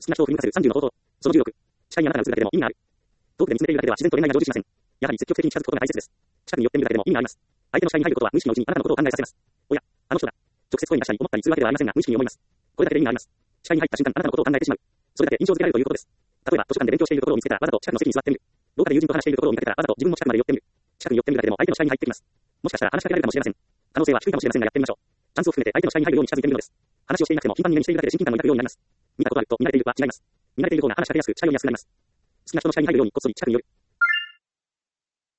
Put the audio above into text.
好きな人を振り向かせる30の方法。その16。視界にあなたが映るだけでも意味がある。遠くで見つめているだけでは自然と恋愛が成就しません。やはり積極的に近づくことが大切です。近くに寄ってみるだけでも意味があります。相手の視界に入ることは無意識のうちにあなたのことを考えさせます。おや、あの人だ。直接声に出したり思ったりするわけではありませんが、無意識に思います。これだけで意味があります。視界に入った瞬間、あなたのことを考えてしまう。それだけ印象づけられるということです。例えば、図書館で勉強しているところを見つけたら、わざと近くの席に座ってみる。廊下で友人と話しているところを見かけたら、わざと自分も近くまで寄ってみる。近くに寄ってみるだけでも相手の視界に入ってきます。もしかしたら話しかけられるかもしれません。可能性は低いかもしれませんがやってみましょう。チャンスを含めて相手の視界に入るように近づいてみるのです。話をしていなくても頻繁に目にしているだけで親近感を抱くようになります。見たことあると見慣れているとは違います。見慣れている方が話しかけやすく、近寄りやすくなります。好きな人の視界に入るようにこっそり近くに寄る。